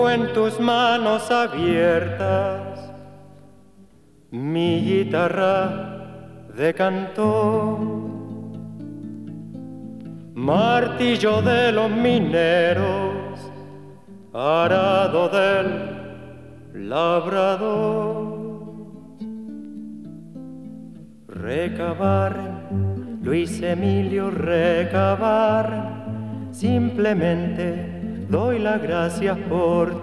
En tus manos abiertas mi guitarra de canto, martillo de los mineros, arado del labrador. Recabar, Luis Emilio, recabar, simplemente doy las gracias por